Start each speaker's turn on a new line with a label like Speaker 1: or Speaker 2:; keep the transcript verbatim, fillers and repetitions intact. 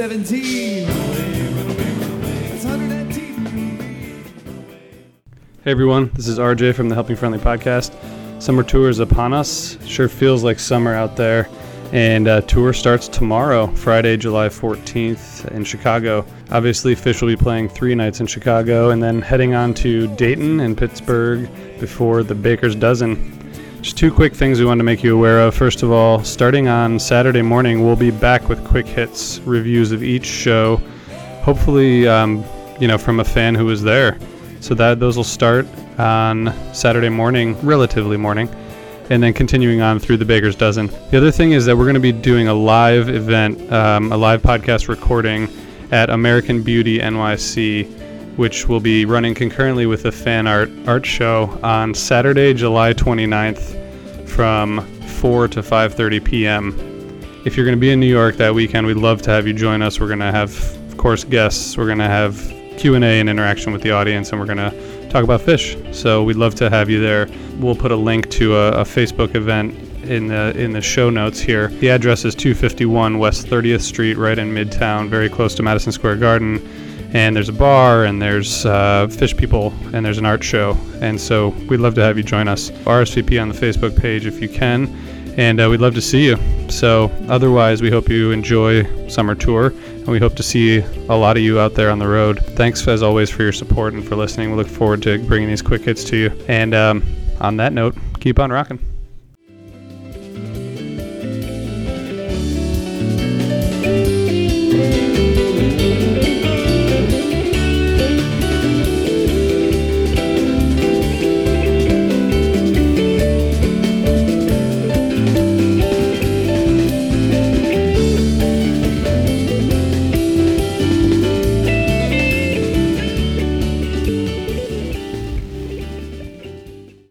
Speaker 1: seventeen. It's one nineteen.
Speaker 2: Hey everyone, this is R J from the Helping Friendly podcast. Summer tour is upon us. Sure feels like summer out there. And uh, tour starts tomorrow, Friday, July fourteenth in Chicago. Obviously, Fish will be playing three nights in Chicago and then heading on to Dayton and Pittsburgh before the Baker's Dozen. Just two quick things we wanted to make you aware of. First of all, starting on Saturday morning, we'll be back with quick hits reviews of each show. Hopefully, um, you know, from a fan who was there. So that those will start on Saturday morning, relatively morning, and then continuing on through the Baker's Dozen. The other thing is that we're going to be doing a live event, um, a live podcast recording at American Beauty N Y C, which will be running concurrently with the fan art art show on Saturday, July twenty-ninth from four to five thirty p.m. If you're going to be in New York that weekend, we'd love to have you join us. We're going to have, of course, guests. We're going to have Q and A and interaction with the audience, and we're going to talk about fish. So we'd love to have you there. We'll put a link to a, a Facebook event in the in the show notes here. The address is two fifty-one West thirtieth Street, right in Midtown, very close to Madison Square Garden. And there's a bar, and there's uh, fish people, and there's an art show. And so we'd love to have you join us. R S V P on the Facebook page if you can, and uh, we'd love to see you. So otherwise, we hope you enjoy summer tour, and we hope to see a lot of you out there on the road. Thanks, as always, for your support and for listening. We look forward to bringing these quick hits to you. And um, on that note, keep on rocking.